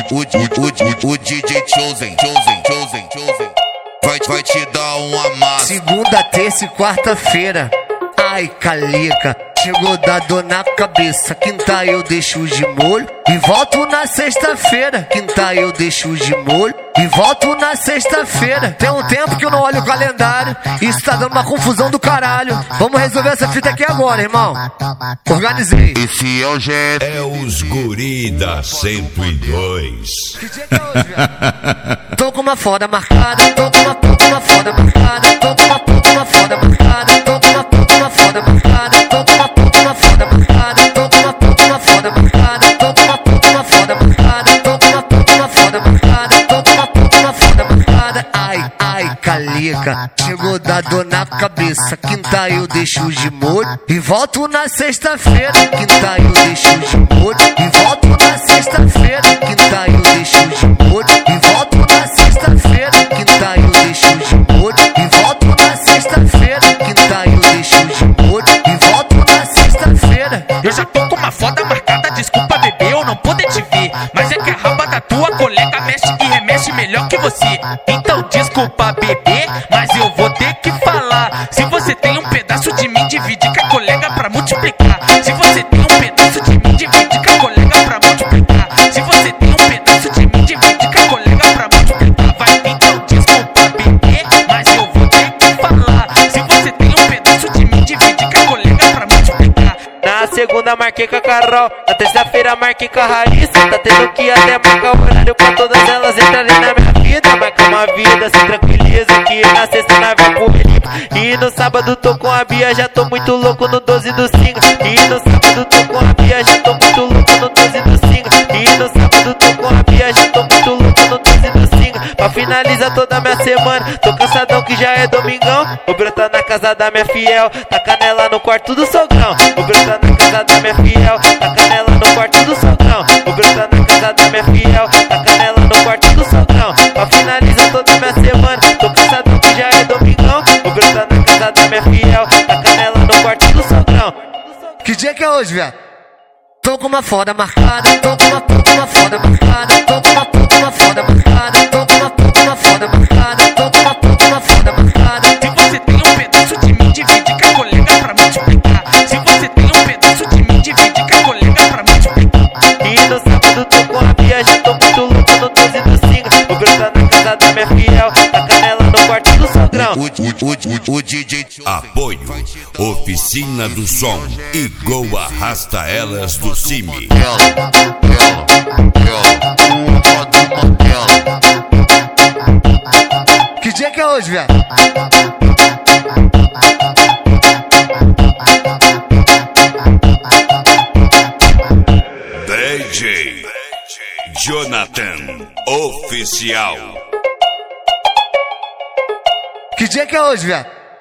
o DJ Chosen vai te dar um amasso. Segunda, terça e quarta-feira, ai calica, chegou da dor na cabeça. Quinta eu deixo de molho e volto na sexta-feira. Quinta eu deixo de molho e volto na sexta-feira. Tem um tempo que eu não olho o calendário, isso tá dando uma confusão do caralho. Vamos resolver essa fita aqui agora, irmão. Organizei. Esse é o GF. É os guri da 102. Que dia que é hoje, viado? Tô com uma foda marcada, tô com uma foda marcada, tô com uma foda marcada, tô com uma foda marcada, tô com uma foda marcada, tô com uma foda marcada, tô com uma foda marcada, tô com uma foda marcada, tô com uma foda marcada. Ai, calica, chegou da dor na cabeça. Quinta eu deixo de molho e volto na sexta-feira. Quinta eu deixo de molho e volto na sexta-feira. Quinta eu deixo de molho e volto na sexta-feira. Quinta eu deixo de molho e volto na sexta-feira. Quinta eu deixo de molho e volto na sexta-feira. Eu já tô com uma foda marcada, desculpa bebê, eu não poder te ver, mas é que a raba da tua colega mexe e remexe melhor que você. Então desculpa bebê, mas eu vou ter que falar. Se você tem um pedaço de mim, divide com a colega pra multiplicar. Se você tem um pedaço de mim, divide com a colega pra multiplicar. Se você tem um pedaço de mim, divide com a colega pra multiplicar. Vai, então desculpa bebê, mas eu vou ter que falar. Se você tem um pedaço de mim, divide com a colega pra multiplicar. Na segunda marquei com a Carol, na terça-feira marquei com a Raíssa. Tá tendo que até marcar o horário pra todas elas entrarem na minha vida. Marca uma vida, se tranquiliza que na sexta nós vai pro Felipe. E no sábado tô com a Bia, já tô muito louco no 12 do Singa. E no sábado tô com a Bia, já tô muito louco no 12 do Singa. E no sábado tô com a Bia, já tô muito louco no 12 do Singa. Pra finalizar toda a minha semana, tô cansadão que já é domingão. Vou brotar na casa da minha fiel, tá canela no quarto do sogrão. Vou brotar na casa da minha fiel, tá canela no quarto do sogrão. Vou brotar na casa da minha fiel, tá canela no quarto do sogrão. Pra finalizar toda a minha semana, tô cansadão que já é domingão. Vou brotar na casa da minha fiel, tá canela no quarto do sogrão. Que dia que é hoje, viado? Tô com uma foda marcada, tô com uma foda marcada, tô com uma foda marcada, tô com uma foda marcada, tô com uma foda marcada. Se você tem um pedaço de mim, divide com a colega pra multiplicar. Se você tem um pedaço de mim, divide com a colega pra multiplicar. E no sábado tô com a Bia, já tô muito louco no 12 do Singa. Vou brotar na casa da minha fiel, tá canela no quarto do sogrão. O DJ Apoio Oficina do Som e Gol Arrasta Elas do Cime. Que dia que é hoje, viado? DJ Jonathan Oficial. Que dia que é hoje, viado?